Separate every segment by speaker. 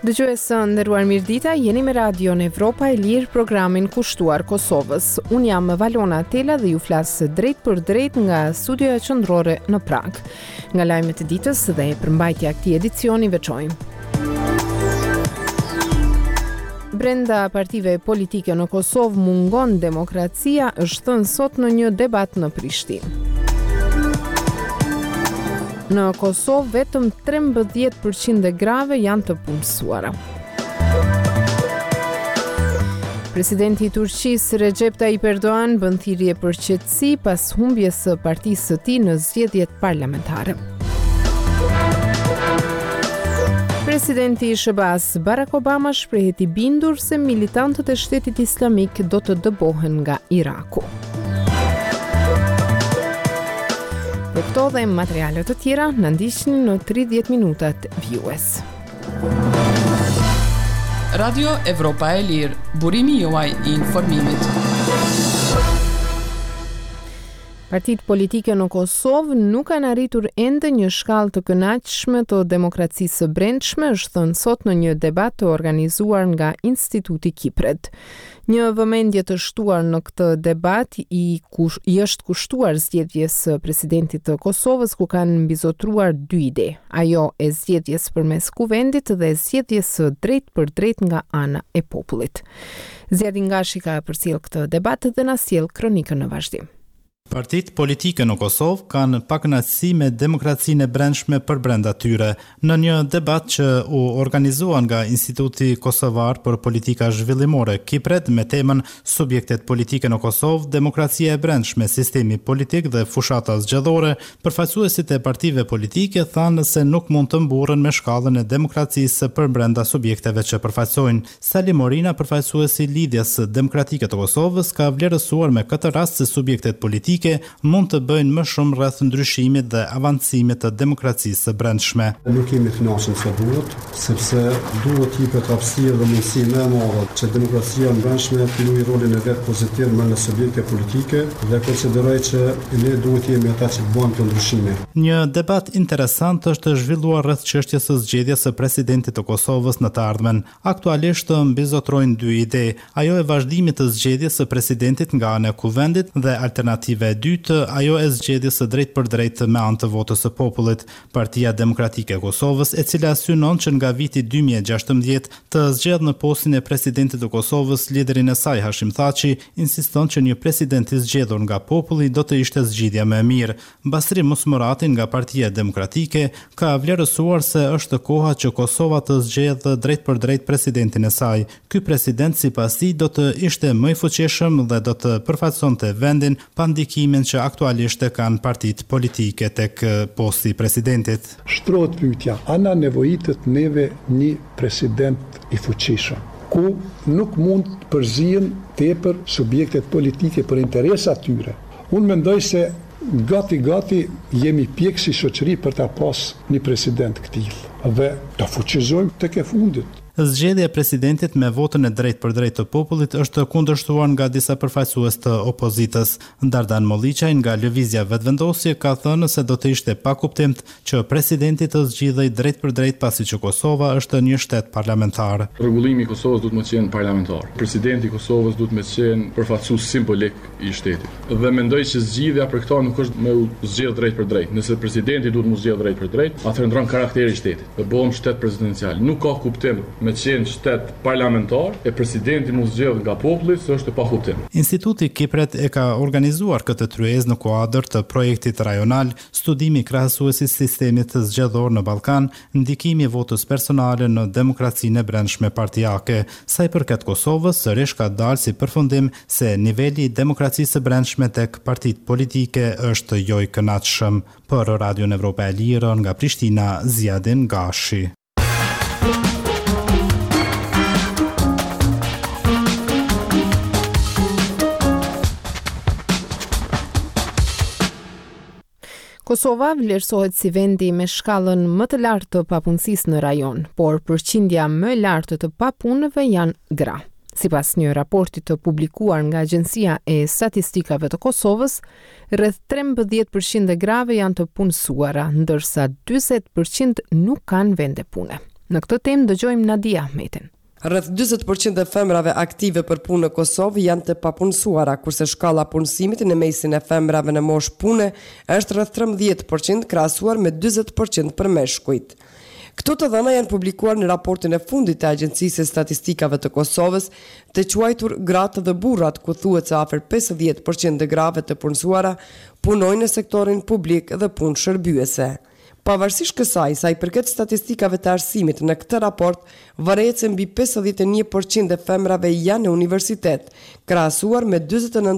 Speaker 1: Dëgjuesë nderuar mirëdita, jeni me Radion Evropa e Lirë, programin kushtuar Kosovës. Unë jam Valona Tela dhe ju flas drejt për drejt nga studioja qendrore në Prag. Nga lajmet e ditës dhe përmbajtja e këtij edicioni veçojmë. Brenda partive politike në Kosovë mungon demokracia, është thënë sot në një debat në Prishtinë. Në Kosovë, vetëm 13% e grave janë të punësuara. Presidenti i Turqisë Recep Tayyip Erdogan bën thirrje për qetësi pas humbjes së partisë së tij në zgjedhjet parlamentare. Presidenti i SBA-s Barack Obama shprehet i bindur se militantët e Shtetit Islamik do të dëbohen nga Iraku. Për këto dhe materialet të tjera, në ndiqni në 30 minutat vjues.
Speaker 2: Radio Evropa e Lirë, burimi juaj i informimit.
Speaker 1: Partitë politike në Kosovë nuk kanë arritur ende një shkallë të kënaqshme të demokracisë së brendshme, është thënë sot në një debat të organizuar nga Instituti Kipret. Një vëmendje të shtuar në këtë debat i është kushtuar zgjedhjes së presidentit të Kosovës, ku kanë mbizotruar dy ide, ajo e zgjedhjes përmes kuvendit dhe zgjedhjes së drejt për drejt nga ana e popullit. Zjadin Gashi ka përcjell këtë debat dhe na sjell kronikën në vazhdim.
Speaker 3: Partitë politike në Kosovë kanë pakënaqësi me demokracinë e brendshme për brenda tyre. Në një debat që u organizua nga Instituti Kosovar për Politika Zhvillimore Kipret me temën Subjektet politike në Kosovë, demokracia e brendshme, sistemi politik dhe fushata zgjedhore, përfaqësuesit e partive politike thanë se nuk mund të mburren me shkallën e demokracisë për brenda subjekteve që përfaqësojnë. Sali Morina, përfaqësuesi i Lidhjes Demokratike të Kosovës, ka vlerësuar me këtë rast se subjektet politike mund të bëjnë më shumë rreth ndryshimit dhe avancimit të demokracisë së brendshme.
Speaker 4: Nuk kemi kënaqur se duhet, sepse duhet i jepet hapësirë dhe mundësi më e madhe që demokracia e brendshme të luajë rolin e vet pozitiv në subjekte politike dhe konsideroj që ne duhet jemi ata që bëjmë të ndryshime.
Speaker 3: Një debat interesant është zhvilluar rreth çështjes së zgjedhjes së presidentit të Kosovës në të ardhmen. Aktualisht mbizotrojnë dy ide, ajo e vazhdimit të zgjedhjes së presidentit nga ana e kuvendit dhe alternativa e dytë, ajo e zgjedhjes së drejt për drejt me anë të votës së popullit. Partia Demokratike e Kosovës, e cila synon që nga viti 2016 të zgjedhë në postin e presidentit të Kosovës liderin e saj Hashim Thaçi, insiston që një president i zgjedhur nga populli do të ishte zgjidhja më e mirë. Basri Musmurati nga Partia Demokratike ka vlerësuar se është koha që Kosova të zgjedhë drejt për drejt presidentin e saj. Ky president sipas tij do të ishte më i fuqishëm dhe do të përfaqësonte vendin pa ndikimin që aktualisht e kanë partitë politike tek posti i presidentit.
Speaker 5: Shtrohet pyetja, a na nevojitet neve një president i fuqishëm, ku nuk mund të përzihen tepër subjektet politike për interesat tyre. Unë mendoj se gati jemi pjekë si shoqëri për ta pas një president këtij dhe ta fuqizojmë tek e fundit.
Speaker 3: Zgjedhja e presidentit me votën e drejt për drejt të popullit është kundërshtuar nga disa përfaqësues të opozitës. Dardan Molliçaj nga Lëvizja Vetvendosje ka thënë se do të ishte pakuptimt që presidenti të zgjidhej drejt për drejt pasi që Kosova është një shtet parlamentar.
Speaker 6: Rregullimi i Kosovës duhet të qenë parlamentar. Presidenti i Kosovës duhet të qenë përfaqësues simbolik i shtetit. Dhe mendoj që zgjidhja për këtë nuk është me u zgjedh drejt për drejt. Nëse presidenti duhet të zgjedh drejt për drejt, atëherë ndron karakteri i shtetit. Dhe bëhem shtet prezidencial. Nuk ka kuptim me qenë shtet parlamentar e presidenti mund zgjedh nga populli, se është e pakuptim.
Speaker 3: Instituti Kipret e ka organizuar këtë tryezë në kuadër të projektit rajonal Studimi krahasues i sistemit të zgjedhor në Ballkan, ndikimi i votës personale në demokracinë e brendshme partijake. Sa i përket Kosovës, sërish ka dalë si përfundim se niveli i demokracisë së brendshme tek partitë politike është jo i kënaqshëm. Për Radion Evropa e Lirë nga Prishtina, Zjadin Gashi.
Speaker 1: Kosova vlerësohet si vendi me shkallën më të lartë të papunësisë në rajon, por përqindja më e lartë të papunëve janë gra. Sipas një raporti të publikuar nga Agjencia e Statistikave të Kosovës, rreth 13% e grave janë të punësuara, ndërsa 40% nuk kanë vende pune. Në këtë temë dëgjojmë Nadia Ahmetin.
Speaker 7: Rreth 40% e femrave aktive për punë në Kosovë janë të papunësuara, kurse shkalla punësimit në mesin e femrave në moshë pune është rreth 13% krahasuar me 40% për meshkujt. Këto të dhëna janë publikuar në raportin e fundit të Agjencisë së Statistikave të Kosovës, të quajtur Gratë dhe burrat, ku thuhet se afër 50% e grave të punësuara punojnë në sektorin publik dhe punë shërbyese. Pavarësisht kësaj, sa i përket statistikave të arsimit në këtë raport, varet se mbi 51% e femrave janë në universitet, krahasuar me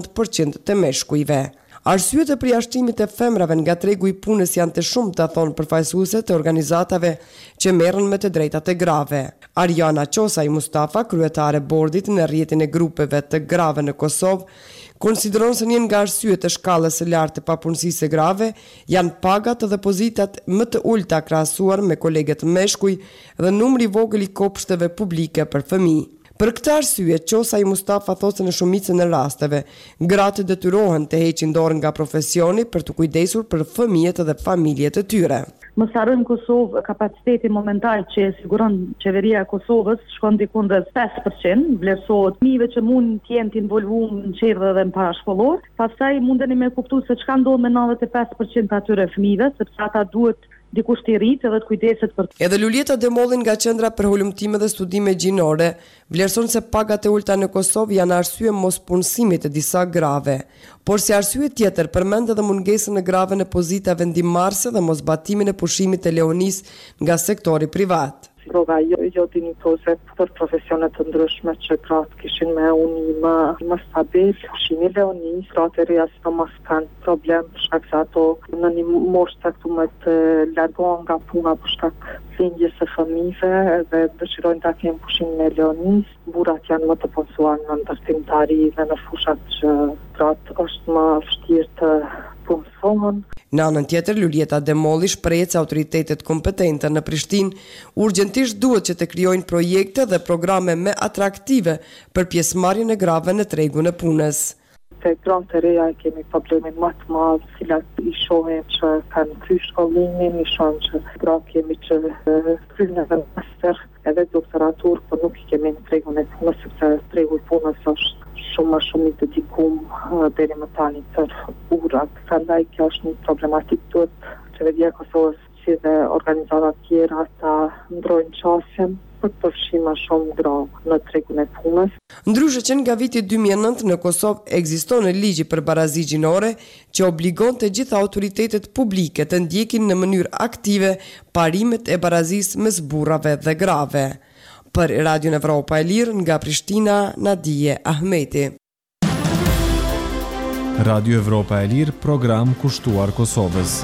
Speaker 7: 49% të meshkujve. Arsyet e përjashtimit e femrave nga tregu i punës janë të shumta, thonë përfaqësuese të organizatave që merren me të drejtat e grave. Ariana Qosaj Mustafa, kryetare bordit në rrjetin e grupeve të grave në Kosovë, konsideron se një nga arsyet e shkallës së lartë të papunësisë së grave janë pagat dhe pozitat më të ulta krahasuar me kolegët meshkuj dhe numri i vogël i kopshteve publike për fëmijë. Për këtë arsye, Qosaj Mustafa thotë se në shumicën e rasteve, gratë detyrohen të heqin dorën nga profesioni për të kujdesur për fëmijët dhe familjet e tyre.
Speaker 8: Mos harrojmë Kosovë, kapaciteti momental që siguron qeveria e Kosovës shkon diku rreth 5%, vlerësohet fëmijëve që mund të jenë të involvuar në qerdhe dhe në parashkollor. Pastaj mundeni me kuptuar se çka ndodh me 95% të atyre fëmijëve, sepse ata duhet dikush të rritë edhe të kujdeset për.
Speaker 7: Edhe Lulieta Demollin nga Qendra për Hulumtime dhe Studime Gjinore vlerëson se pagat e ulta në Kosovë janë arsye mos punësimit të disa grave, por si arsye tjetër përmend edhe mungesën e grave në pozita vendimmarrëse dhe mosbatimin e pushimit të leonis nga sektori privat.
Speaker 9: Rroga jo dinjitoze për profesionet të ndryshme që gratë kishin me uni më stabil, pushimi leonis, gratë e reja sidomos kanë problem për shkak se ato në një moshë caktuar të largohen nga puna për shkak lindjes së fëmijëve dhe dëshirojnë ta kenë pushimin e leonis. Burrat janë më të punësuar në ndërtimtari dhe në fushat që gratë është më vështirë të punësohen.
Speaker 7: Në anën tjetër, Lulieta Demolli shpreh se autoritetet kompetente në Prishtinë urgjentisht duhet që të krijojnë projekte dhe programe më atraktive për pjesëmarrjen e grave në tregun e punës.
Speaker 9: Te gratë e reja kemi problemin më të madh, cilat i shohim që kanë kryer shkollimin, i shohim që gratë kemi që kryejnë edhe master edhe doktoratur, por nuk i kemi në tregun e punës, sepse tregu i punës është shumë i dedikuar deri më tani për burrat. Prandaj kjo është një problematik, duhet qeveria e Kosovës si dhe organizata tjera ta ndrojnë qasjen për të fshirë më shumë gra në tregun e punës.
Speaker 7: Ndryshe që nga viti 2009 në Kosovë ekziston ligji për barazi gjinore që obligon të gjitha autoritetet publike të ndjekin në mënyrë aktive parimet e barazisë mes burrave dhe grave. Për Radio Evropa e Lirë nga Prishtina, Nadia Ahmeti.
Speaker 10: Radio Evropa e Lirë, program kushtuar Kosovës.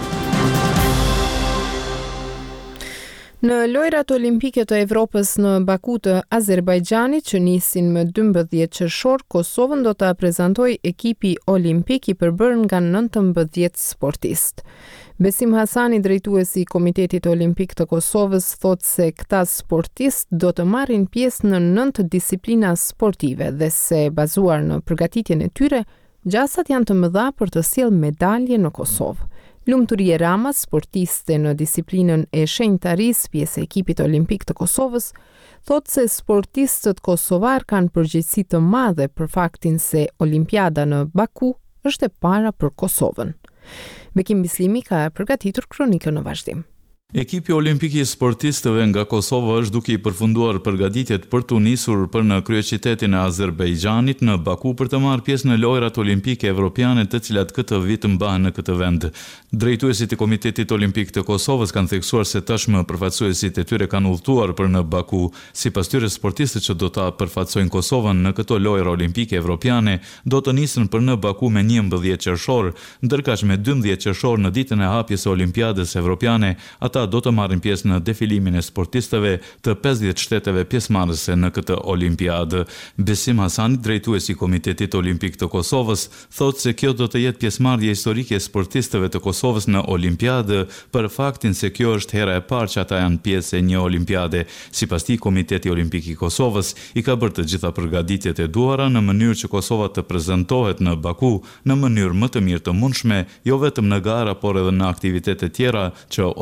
Speaker 1: Në lojrat olimpike të Evropës në Baku të Azerbajxhanit që nisin më 12 qershor, Kosovën do ta prezantojë ekipi olimpik i përbërë nga 19 sportistë. Besim Hasani, drejtuesi i Komitetit Olimpik të Kosovës, thotë se këta sportistë do të marrin pjesë në 9 disiplina sportive dhe se bazuar në përgatitjen e tyre, gjasat janë të mëdha për të sjellë medalje në Kosovë. Lumturie Rama, sportiste në disiplinën e shenjtarisë, pjesë e ekipit olimpik të Kosovës, thotë se sportistët kosovar kanë përgjegjësi të madhe për faktin se Olimpiada në Baku është e para për Kosovën. Bekim Bislimi ka përgatitur kronikën në vazhdim.
Speaker 11: Ekipi olimpik i sportistëve nga Kosova është duke i përfunduar përgatitjet për të nisur për në kryeqytetin e Azerbajxhanit në Baku për të marrë pjesë në lojrat olimpike evropiane të cilat këtë vit mbahen në këtë vend. Drejtuesit e Komitetit Olimpik të Kosovës kanë theksuar se tashmë përfaqësuesit e tyre kanë udhëtuar për në Baku. Sipas tyre, sportistët që do ta përfaqësojnë Kosovën në këto lojra olimpike evropiane do të nisën për në Baku me 11 qershor, ndërkaq me 12 qershor në ditën e hapjes së Olimpiadës evropiane, ata do të marrin pjesë në defilimin e sportistëve të 50 shteteve pjesëmarrëse në këtë olimpiadë. Besim Hasani, drejtuesi i Komitetit Olimpik të Kosovës, thotë se kjo do të jetë pjesëmarrje historike e sportistëve të Kosovës në olimpiadë për faktin se kjo është hera e parë që ata janë pjesë e një olimpiade. Sipas tij, Komiteti Olimpik i Kosovës i ka bërë të gjitha përgatitjet e duhura në mënyrë që Kosova të prezantohet në Baku në mënyrë më të mirë të mundshme, jo vetëm në gara, por edhe në aktivitete tjera që organizohen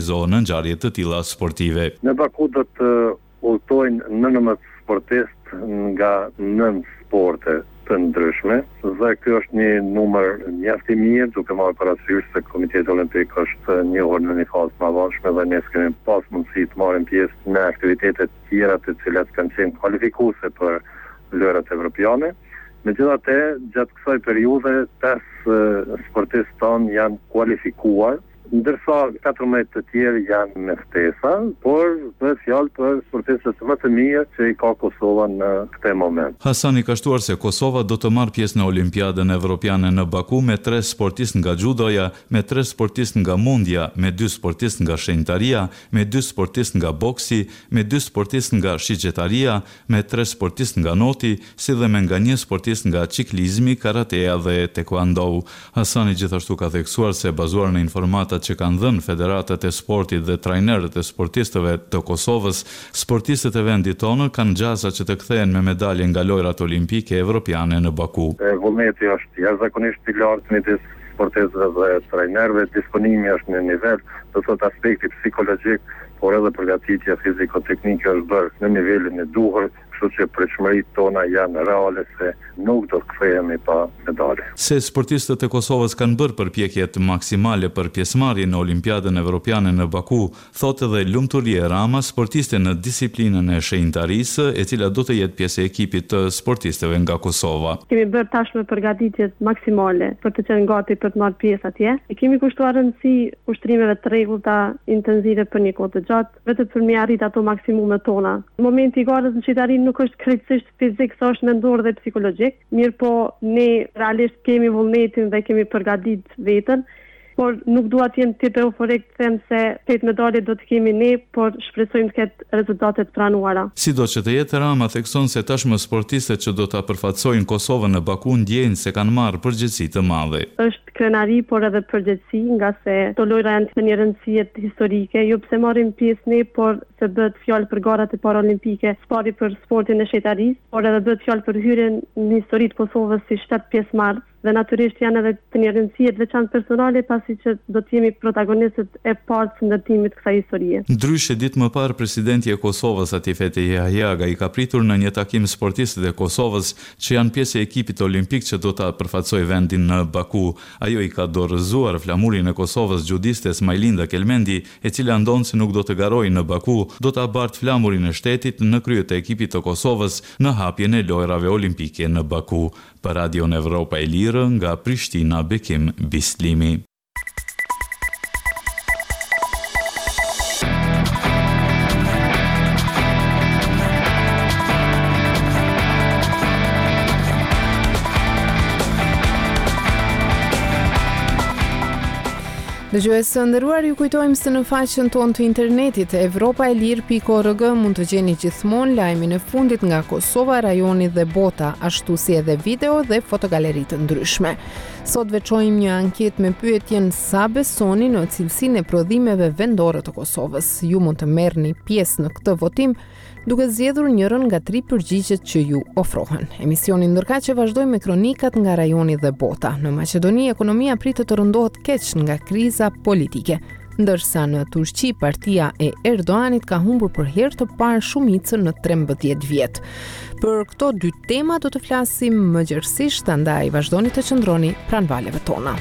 Speaker 11: realizohen në ngjarje të tilla sportive.
Speaker 12: Në Baku do të udhtojnë 19 sportistë nga 9 sporte të ndryshme, dhe ky është një numër mjaft i mirë, duke marrë parasysh se Komiteti Olimpik është njohur në një fazë të mëdhenshme dhe ne kemi pas mundësi të marrim pjesë në aktivitete të tjera të cilat kanë qenë kualifikuese për lojrat evropiane. Megjithatë, gjatë kësaj periudhe 5 sportistë tonë janë kualifikuar, ndërsa 14 të tjerë janë me ftesa, por bëhet fjalë për sportistët më të mirë që i ka Kosova në këtë moment.
Speaker 11: Hasani ka shtuar se Kosova do të marrë pjesë në Olimpiadën Evropiane në Baku me 3 sportistë nga judoja, me 3 sportistë nga mundja, me 2 sportistë nga shenjtaria, me 2 sportistë nga boksi, me 2 sportistë nga shigjetaria, me 3 sportistë nga noti, si dhe me nga 1 sportist nga ciklizmi, karatea dhe taekwondo. Hasani gjithashtu ka theksuar se bazuar në informata që kanë dhënë federatat e sportit dhe trajnerët e sportistëve të Kosovës, sportistët e vendit tonë kanë gjasa që të kthehen me medalje nga lojrat olimpike evropiane në Baku.
Speaker 12: Vullneti është jashtëzakonisht i lartë midis sportistëve dhe trajnerëve, disponimi është në nivel, do thotë aspekti psikologjik, por edhe përgatitja fiziko-teknike është bërë në nivelin e duhur, kështu që pritshmëritë tona janë reale se nuk do të kthehemi pa medalje.
Speaker 11: Se sportistët e Kosovës kanë bërë përpjekjet maksimale për pjesëmarrje në Olimpiadën Evropiane në Baku, thotë edhe Lumturie Rama, sportiste në disiplinën e shenjtarisë, e cila do të jetë pjesë e ekipit të sportistëve nga Kosova.
Speaker 13: Kemi bërë tashmë përgatitjet maksimale për të qenë gati për të marrë pjesë atje. E kemi kushtuar rëndësi ushtrimeve të rregullta intensive për një kohë të gjatë, vetëm për me arrit ato maksimumet tona. Në momenti i garës në qytetarin nuk është krejtësisht fizik, sa është mendor dhe psikologjik. Mirë po, ne realisht kemi vullnetin dhe kemi përgatit veten, por nuk dua të jem tipe euforik të them se 8 medalje do të kemi ne, por shpresojmë të ketë rezultate të pranuara.
Speaker 11: Sido që të jetë, Rama thekson se tashmë sportistët që do ta përfaqësojnë Kosovën në Baku ndjejnë se kanë marrë përgjegjësi të madhe.
Speaker 13: Është krenari, por edhe përgjegjësi, nga se këto lojra janë një rëndësie historike, jo pse marrim pjesë ne, por se bëhet fjalë për garat e paralimpike, spari për sportin e shenjtarisë, por edhe bëhet fjalë për hyrjen në historitë të Kosovës si shtet pjesëmarrës. Dhe natyrisht janë edhe të një rëndësie të veçantë personale, pasi që do të jemi protagonistët e parë të ndërtimit kësaj historie.
Speaker 11: Ndryshe, ditë më parë presidenti e Kosovës Atifete Jahjaga i ka pritur në një takim sportistët e Kosovës që janë pjesë e ekipit olimpik që do ta përfaqësojë vendin në Baku. Ajo i ka dorëzuar flamurin e Kosovës judistes Majlinda Kelmendi, e cila ndonë se nuk do të garojë në Baku, do ta bartë flamurin e shtetit në krye të ekipit të Kosovës në hapjen e lojrave olimpike në Baku. Për Radion Evropa e Lirë, nga Prishtina, Bekim Bislimi.
Speaker 1: Dëgjues të nderuar, ju kujtojmë se në faqen tonë të internetit europaelir.org mund të gjeni gjithmonë lajmin e fundit nga Kosova, rajoni dhe bota, ashtu si edhe video dhe fotogaleri të ndryshme. Sot veçojmë një anketë me pyetjen sa besoni në cilësinë e prodhimeve vendore të Kosovës. Ju mund të merrni pjesë në këtë votim duke zgjedhur njërin nga 3 përgjigjet që ju ofrohen. Emisioni ndërkaq vazhdoi me kronikat nga rajoni dhe bota. Në Maqedoni ekonomia pritet të rëndohet keq nga kriza politike, ndërsa në Turqi partia e Erdoganit ka humbur për herë të parë shumicën në 13 vjet. Për këto 2 tema do të flasim më gjerësisht, andaj vazhdoni të qëndroni pranë valeve tona.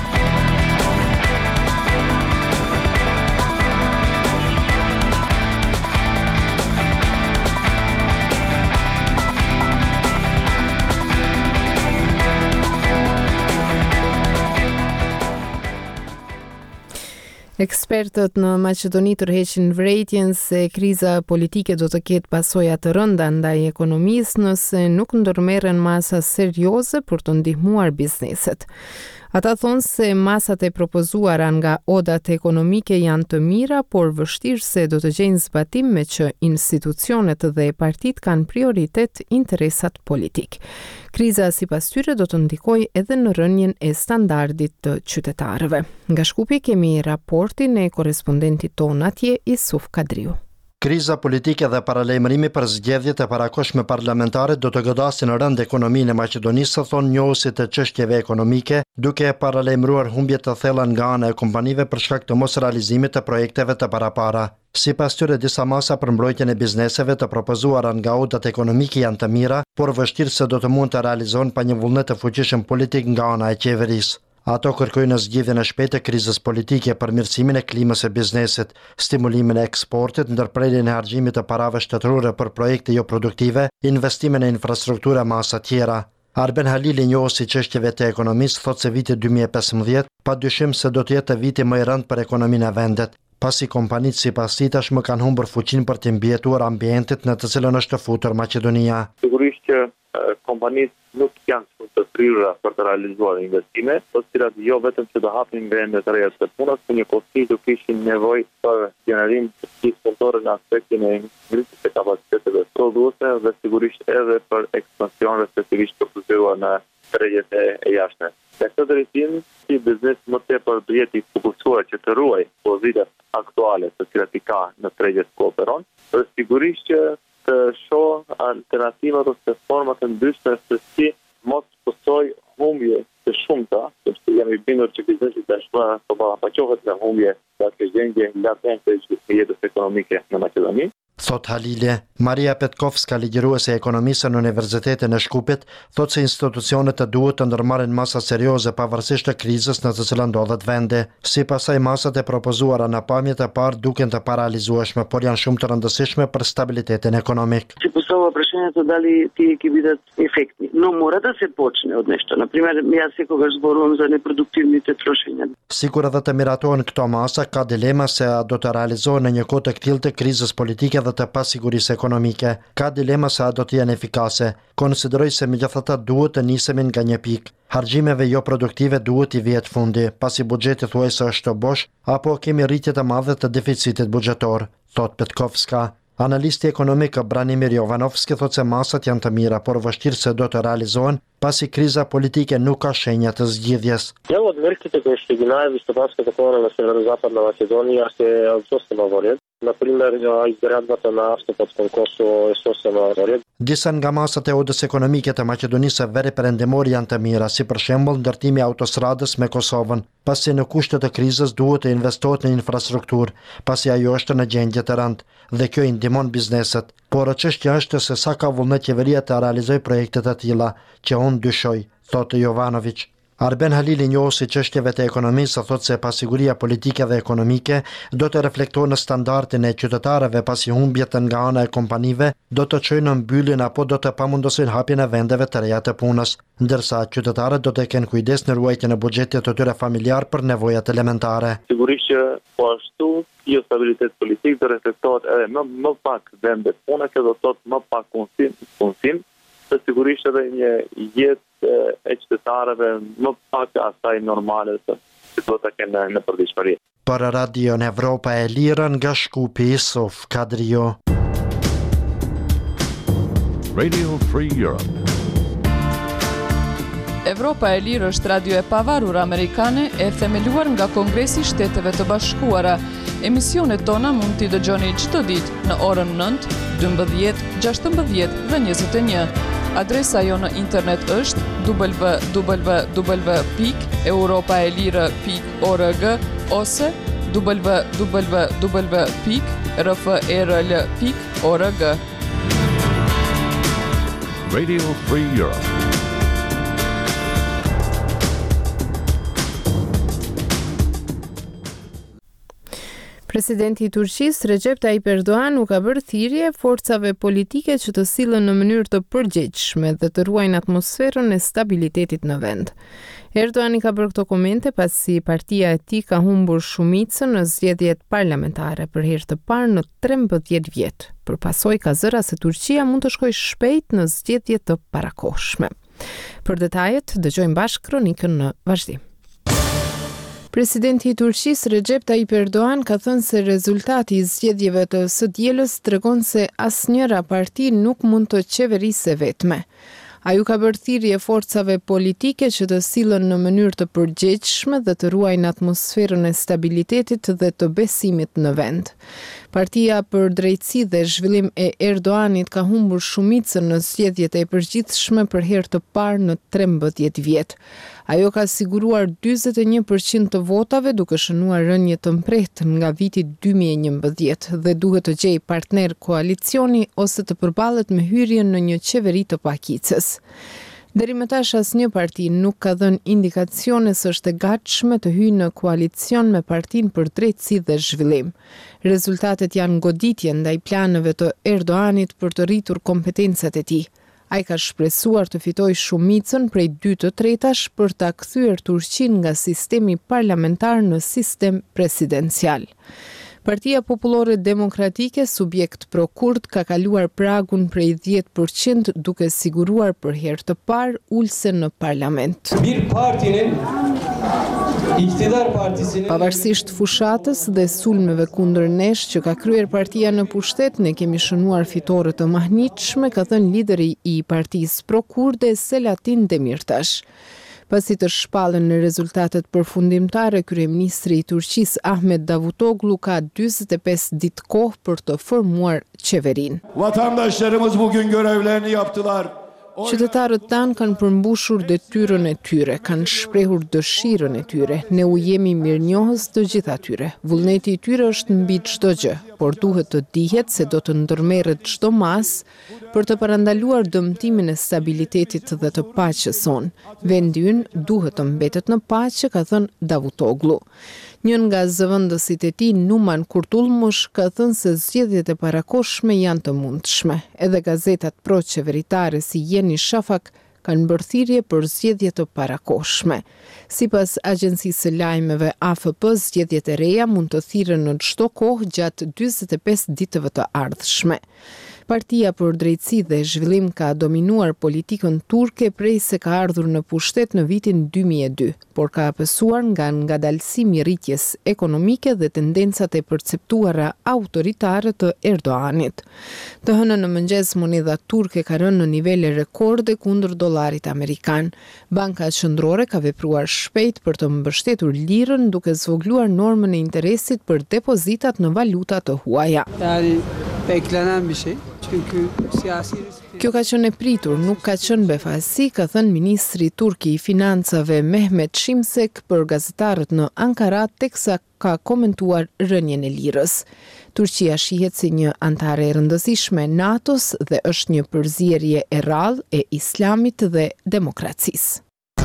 Speaker 1: Ekspertët në Maqedoni tërheqin vërejtjen se kriza politike do të ketë pasoja të rënda ndaj ekonomisë nëse nuk ndërmerren masa serioze për të ndihmuar bizneset. Ata thonë se masat e propozuara nga odat ekonomike janë të mira, por vështirë se do të gjejnë zbatim me që institucionet dhe partit kanë prioritet interesat politik. Kriza sipas tyre do të ndikojë edhe në rënien e standardit të qytetarëve. Nga Shkupi kemi raportin e korrespondentit ton atje, Isuf Kadriu.
Speaker 14: Kriza politike dhe paralajmërimi për zgjedhjet e parakohshme parlamentare do të godasin rënd ekonominë e Maqedonisë, thonë njohësit të çështjeve ekonomike, duke paralajmëruar humbje të thella nga ana e kompanive për shkak të mosrealizimit të projekteve të parapara. Sipas tyre, disa masa për mbrojtjen e bizneseve të propozuara nga odat ekonomike janë të mira, por vështirë se do të mund të realizohen pa një vullnet të fuqishëm politik nga ana e qeverisë. Ato kërkojnë zgjidhjen e shpejtë e krizës politike, përmirësimin e klimës së biznesit, stimulimin e eksportit, ndërprerjen e harxhimit të parave shtetërore për projekte jo produktive, investimin në infrastrukturë e masa tjera. Arben Halili, njohësi çështjeve të ekonomisë, thotë se viti 2015 padyshim se do të jetë viti më i rëndë për ekonominë e vendit, pasi kompanitë sipas tij tashmë kanë humbur fuqinë për të mbijetuar ambientit në të cilën është futur Maqedonia.
Speaker 15: Sigurisht që kompanitë nuk janë shumë të prirura për të realizuar investime, të cilat jo vetëm që do hapin vende të reja të punës, por njëkohësisht do kishin nevojë për generim të punëtorë në aspektin e ngritjes së kapaciteteve prodhuese dhe sigurisht edhe për ekspansion respektivisht për të zgjuar në tregjet e jashtme. Në këtë drejtim, si biznes më tepër do jetë i fokusuar që të ruaj pozitat aktuale të cilat i ka në tregjet ku operon, por sigurisht që të shoh alternativat ose forma të ndryshme se si mos pësoj humbje të shumta, sepse jam i bindur që biznesi tashmë po ballafaqohet me humbje të gjendje latente të jetës ekonomike në Maqedoni.
Speaker 14: Thot Halile. Maria Petkovska, ligjëruese e ekonomisë në Universitetin e Shkupit, thotë se institucionet të duhet të ndërmarrin masa serioze pavarësisht të krizës në të cilën ndodhet vendi. Sipas saj, masat e propozuara në pamjet e parë duken të paralizueshme, por janë shumë të rëndësishme për stabilitetin ekonomik.
Speaker 16: Që Kosova preshene të dali ti ekipitet efekti. No mora da se počne od nešto. Na primjer, ja se koga zborujem za neproduktivnite trošenja.
Speaker 14: Sikur edhe të miratohen këto masa, ka dilema se a do të realizohen në një kohë të tillë të krizës politike dhe të pasigurisë ekonomike. Ka dilema se a do të jenë efikase. Konsideroj se megjithatë duhet të nisemi nga një pikë. Harxhimeve jo produktive duhet i vihet fundi, pasi buxheti thuajse është bosh, apo kemi rritje të madhe të deficitit buxhetor, thot Petkovska. Analisti ekonomik Branimir Jovanovski thotë se masat janë të mira, por vështirë se do të realizohen pasi kriza politike nuk ka shenja të zgjidhjes.
Speaker 17: Jedan od velikih teškoća najviše takova na severozapadnoj Makedoniji se odsustvo vode. Na primjer, izgradnjata na autoputskom kosu je sosema red.
Speaker 14: Disa nga masat e odës ekonomike të Maqedonisë veri perëndimor janë të mira, si për shembull ndërtimi i autostradës me Kosovën, pasi në kushtet e krizës duhet të investohet në infrastrukturë, pasi ajo është në gjendje të rëndë dhe kjo i ndihmon bizneset. Por çështja është se sa ka vullnet qeveria të realizojë projekte të tilla, që unë dyshoj, thotë Jovanović. Arben Halili, njohësi çështjeve të ekonomisë, thotë se pasiguria politike dhe ekonomike do të reflektojë në standardin e qytetarëve, pasi humbjet nga ana e kompanive do të çojnë në mbylljen apo do të pamundosojnë hapjen e vendeve të reja të punës, ndërsa qytetarët do të kenë kujdes në ruajtjen e buxhetit të tyre familjar për nevojat elementare.
Speaker 15: Sigurisht që po ashtu kjo stabilitet politik do reflektohet edhe më pak vende pune, që do të thotë më pak punësim, dhe sigurisht edhe një jetë e qytetarëve më pak asaj normale që do të kenë në përditshmëri.
Speaker 14: Për Radion Evropa e Lirë nga Shkupi, Sof Kadrio.
Speaker 18: Radio Free Europe.
Speaker 2: Evropa e Lirë është radio e pavarur amerikane e themeluar nga Kongresi i Shteteve të Bashkuara. Emisionet tona mund t'i dëgjoni çdo ditë në orën 9, 12, 16 dhe 21. Adresa jo në internet është www.europaelire.org ose www.rfrl.org.
Speaker 18: Radio Free Europe.
Speaker 1: Presidenti i Turqisë Recep Tayyip Erdogan u ka bërë thirrje forcave politike që të sillen në mënyrë të përgjegjshme dhe të ruajnë atmosferën e stabilitetit në vend. Erdogan i ka bërë këto komente pasi partia e tij ka humbur shumicën në zgjedhjet parlamentare për herë të parë në 13 vjet. Përpasoj ka zëra se Turqia mund të shkojë shpejt në zgjedhje të parakohshme. Për detajet dëgjojmë bashkë kronikën në vazhdim. Presidenti i Turqisë Recep Tayyip Erdogan ka thënë se rezultati i zgjedhjeve të së dielës tregon se asnjëra parti nuk mund të qeverisë vetme. Ai u ka bërë thirrje forcave politike që të sillen në mënyrë të përgjegjshme dhe të ruajnë atmosferën e stabilitetit dhe të besimit në vend. Partia për Drejtësi dhe Zhvillim e Erdoganit ka humbur shumicën në zgjedhjet e përgjithshme për herë të parë në 13 vjet. Ajo ka siguruar 41% të votave duke shënuar rënje të mprehtë nga viti 2011 dhe duhet të gjejë partner koalicioni ose të përballet me hyrjen në një qeveri të pakicës. Deri më tash asnjë parti nuk ka dhënë indikacione se është e gatshme të hyjë në koalicion me Partinë për Drejtësi dhe Zhvillim. Rezultatet janë goditje ndaj planeve të Erdoganit për të rritur kompetencat e tij. Ai ka shpresuar të fitojë shumicën prej 2/3 për ta kthyer Turqinë nga sistemi parlamentar në sistem presidencial. Partia Popullore Demokratike, subjekt pro-kurd, ka kaluar pragun prej 10% duke siguruar për herë të parë ulse në parlament. Pavarësisht fushatës dhe sulmeve kundër nesh që ka kryer partia në pushtet, ne kemi shënuar fitore të mahnitshme, ka thënë lideri i partisë pro-kurde Selatin Demirtash. Pasi të shpallën në rezultatet përfundimtare, kryeministri i Turqisë Ahmet Davutoglu ka 45 ditë kohë për të formuar qeverinë.
Speaker 19: Vatandaşlarımız bugün görevlerini yaptılar.
Speaker 1: Qytetarët tanë kanë përmbushur detyrën e tyre, kanë shprehur dëshirën e tyre. Ne u jemi mirënjohës të gjithë atyre. Vullneti i tyre është mbi çdo gjë, por duhet të dihet se do të ndërmerret çdo mas për të parandaluar dëmtimin e stabilitetit dhe të paqes sonë. Vendi ynë duhet të mbetet në paqe, ka thënë Davutoglu. Njën nga zëvendësit e tij, Numan Kurtulmush, ka thënë se zgjedhjet e parakohshme janë të mundshme. Edhe gazetat pro-qeveritare si Yeni Shafak kanë bërthirje për zgjedhje të parakohshme. Sipas agjencisë së lajmeve AFP, zgjedhjet e reja mund të thirren në çdo kohë gjatë 45 ditëve të ardhshme. Partia për Drejtësi dhe Zhvillim ka dominuar politikën turke prej se ka ardhur në pushtet në vitin 2002, por ka apësuar nga ngadalësimi i rritjes ekonomike dhe tendencat e perceptuara autoritare të Erdoganit. Të hënën në mëngjes, monedha turke ka rënë në nivele rekorde kundër dollarit amerikan. Banka Qendrore ka vepruar shpejt për të mbështetur lirën, duke zvogluar normën e interesit për depozitat në valuta të huaja.
Speaker 20: Beklenen bir şey. Çünkü siyasi
Speaker 1: Kjo ka qenë e pritur, nuk ka qenë befasi, ka thënë ministri turki i financave Mehmet Şimşek për gazetarët në Ankara, teksa ka komentuar rënjen e lirës. Turqia shihet si një antare e rëndësishme e NATO-s dhe është një përzierje e rrallë e islamit dhe demokracisë.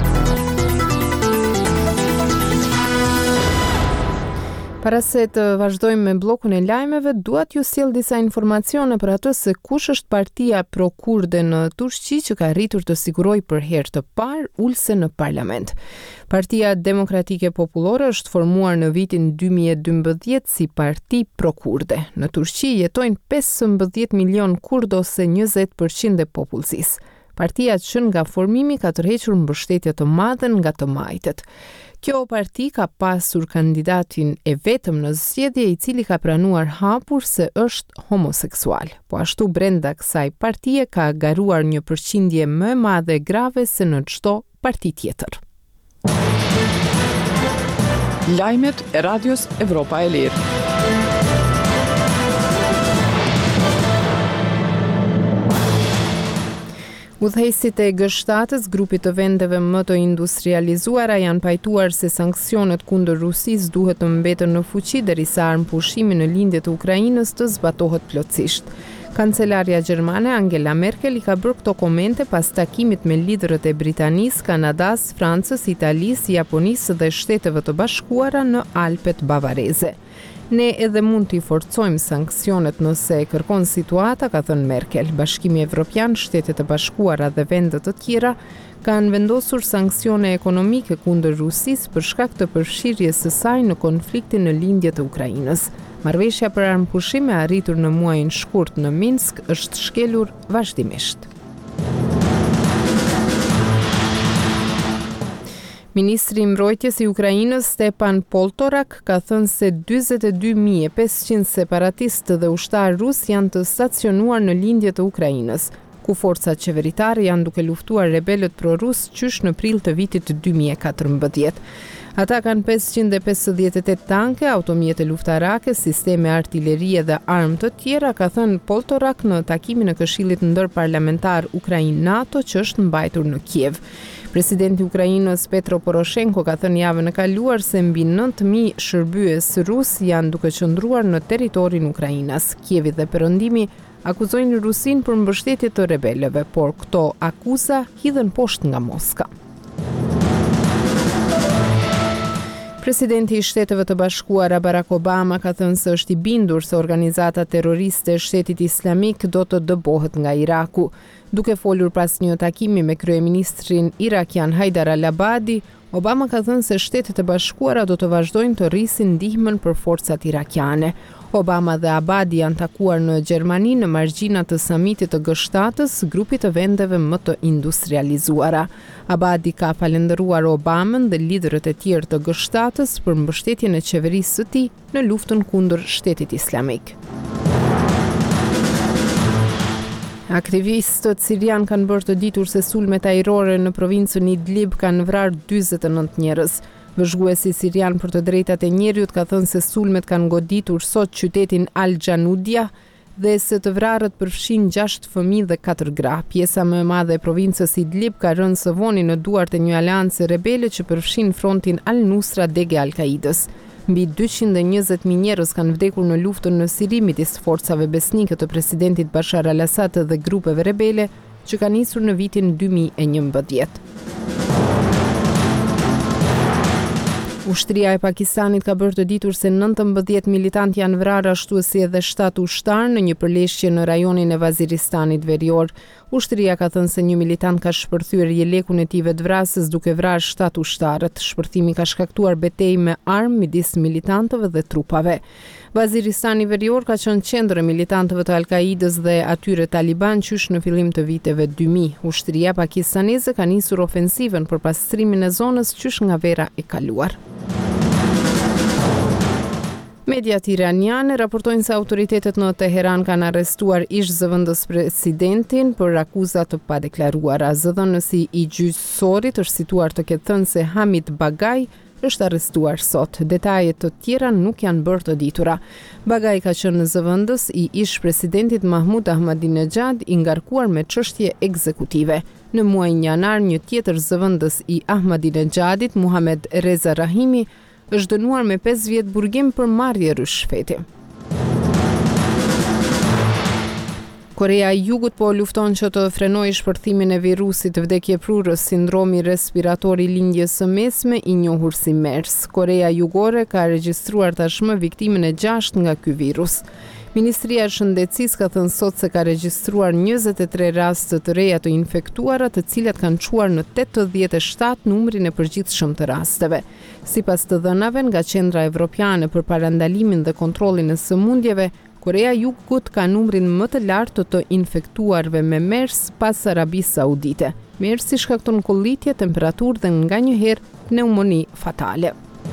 Speaker 1: Para se të vazhdojmë me bllokun e lajmeve, dua t'ju sjell disa informacione për atë se kush është partia pro-kurde në Turqi që ka arritur të sigurojë për herë të parë ulse në parlament. Partia Demokratike Popullore është formuar në vitin 2012 si parti pro-kurde. Në Turqi jetojnë 15 milion kurd ose 20% e popullsisë. Partia që nga formimi ka tërhequr mbështetje të madhe nga të majtet. Kjo parti ka pasur kandidatin e vetëm në zgjedhje i cili ka pranuar hapur se është homoseksual. Po ashtu brenda kësaj partie ka garuar një përqindje më e madhe grave se në çdo parti tjetër.
Speaker 2: Lajmet e Radios Evropa e Lirë.
Speaker 1: Udhëheqësit e G7-s, grupit të vendeve më të industrializuara, janë pajtuar se sanksionet kundër Rusisë duhet të mbeten në fuqi derisa armëpushimi në lindje të Ukrainës të zbatohet plotësisht. Kancelaria gjermane Angela Merkel i ka bërë këto komente pas takimit me liderët e Britanisë, Kanadas, Francës, Italisë, Japonisë dhe Shteteve të Bashkuara në Alpet Bavareze. Ne edhe mund t'i forcojmë sanksionet nëse e kërkon situata, ka thënë Merkel. Bashkimi Evropian, Shtetet e Bashkuara dhe vende të tjera kanë vendosur sanksione ekonomike kundër Rusisë për shkak të përfshirjes së saj në konfliktin në lindje të Ukrainës. Marrëveshja për armëpushim e arritur në muajin shkurt në Minsk është shkelur vazhdimisht. Ministri i Mbrojtjes i Ukrainës Stepan Poltorak ka thënë se 42.500 separatistë dhe ushtarë rus janë të stacionuar në lindje të Ukrainës, ku forcat qeveritare janë duke luftuar rebelët pro-rus qysh në prill të vitit 2014. Ata kanë 558 tanke, automjete luftarake, sisteme artillerie dhe armë të tjera, ka thënë Poltorak në takimin e Këshillit Ndërparlamentar Ukrainë-NATO që është mbajtur në Kiev. Presidenti i Ukrainës Petro Poroshenko ka thënë javën e kaluar se mbi 9.000 shërbyes rus janë duke qëndruar në territorin e Ukrainës. Kievi dhe Perëndimi akuzojnë Rusinë për mbështetje të rebelëve, por këto akuza hidhen poshtë nga Moska. Presidenti i Shteteve të Bashkuara Barack Obama ka thënë se është i bindur se organizata terroriste e Shtetit Islamik do të dëbohet nga Iraku. Duke folur pas një takimi me kryeministrin irakian Haidar al-Abadi, Obama ka thënë se Shtetet e Bashkuara do të vazhdojnë të rrisin ndihmën për forcat irakiane. Obama dhe Abadi janë takuar në Gjermani në margjina të samitit të G7-s, grupit të vendeve më të industrializuara. Abadi ka falendëruar Obamën dhe liderët e tjerë të G7-s për mbështetjen e qeverisë së tij në luftën kundër Shtetit Islamik. Aktivistët sirian kanë bërë të ditur se sulmet ajrore në provincën Idlib kanë vrarë 49 njerëz. Vëzhguesi sirian për të drejtat e njerëzit ka thënë se sulmet kanë goditur sot qytetin Al-Janudia dhe se të vrarët përfshin 6 fëmijë dhe 4 gra. Pjesa më e madhe e provincës Idlib ka rënë së voni në duart e një aleance rebele që përfshin frontin Al-Nusra dege Al-Qaidës. Mbi 220.000 njerëz kanë vdekur në luftën në Siri midis forcave besnike të presidentit Bashar al-Assad dhe grupeve rebele që ka nisur në vitin 2011. Ushtria e Pakistanit ka bërë të ditur se 19 militantë janë vrarë ashtu si edhe 7 ushtarë në një përleshje në rajonin e Vaziristanit Verior. Ushtria ka thënë se një militant ka shpërthyer jelekun e tij vetvrasës duke vrarë 7 ushtarët. Shpërthimi ka shkaktuar betejë me armë midis militantëve dhe trupave. Vaziristani Verior ka qenë qendër e militantëve të Al-Qaidës dhe atyre taliban qysh në fillim të viteve 2000. Ushtria pakistaneze ka nisur ofensivën për pastrimin e zonës qysh nga vera e kaluar. Mediat iraniane raportojnë se autoritetet në Teheran kanë arrestuar ish-zëvendës presidentin për akuza të padeklaruara. Zëdhënësi i gjyqësorit është situar të ketë thënë se Hamid Bagaj është arrestuar sot. Detajet të tjera nuk janë bërë të ditura. Bagaj ka qenë zëvendës i ish-presidentit Mahmud Ahmadinejad i ngarkuar me çështje ekzekutive. Në muajin janar, një tjetër zëvendës i Ahmadinejadit, Muhammad Reza Rahimi, është dënuar me 5 vjet burgim për marrje rishfeti. Korea e Jugut po lufton që të frenojë shpërthimin e virusit vdekjeprurës sindromi respirator i lindjes së mesme i njohur si MERS. Korea Jugore ka regjistruar tashmë viktimën e 6 nga ky virus. Ministria e Shëndetësisë ka thënë sot se ka regjistruar 23 raste të reja të infektuara, të cilat kanë çuar në 87 numrin e përgjithshëm të rasteve. Sipas të dhënave nga Qendra Evropiane për parandalimin dhe kontrollin e sëmundjeve, Korea e Jugut ka numrin më të lartë të infektuarve me MERS pas Arabisë Saudite. MERS-i shkakton kollitje, temperaturë dhe nganjëherë pneumoni fatale.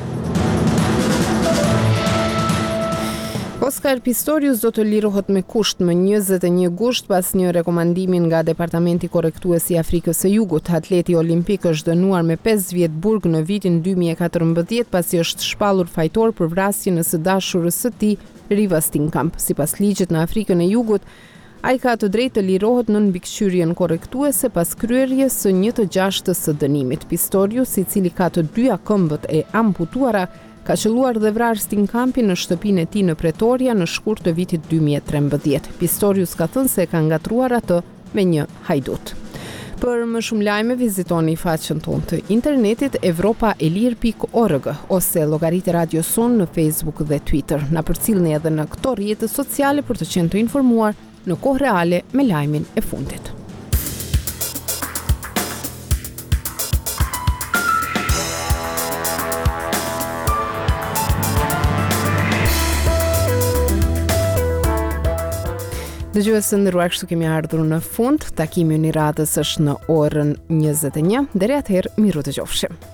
Speaker 1: Oscar Pistorius do të lirohet me kusht më 21 gusht pas një rekomandimi nga Departamenti Korrektues i Afrikës së Jugut. Atleti olimpik është dënuar me 5 vjet burg në vitin 2014 pasi është shpallur fajtor për vrasjen e së dashurës së tij, Riva Steenkamp. Sipas ligjit në Afrikën e Jugut, ai ka të drejtë të lirohet në mbikëqyrjen korrektuese pas kryerjes së 1/6 së dënimit. Pistorius, i cili ka të dyja këmbët e amputuara, ka qelluar dhe vrarë Steenkampin në shtëpinë e tij në Pretoria në shkurt të vitit 2013. Pistorius ka thënë se ka ngatruar atë me një hajdut. Për më shumë lajme vizitoni faqen tonë të internetit evropaelir.org ose llogaritë Radio Son në Facebook dhe Twitter. Na përcjellni edhe në këto rrjete sociale për të qenë të informuar në kohë reale me lajmin e fundit. Dëgjues të nderuar, kështu kemi ardhur në fund. Takimi i radhës është në orën 21. Deri atëherë, miru të qofshim.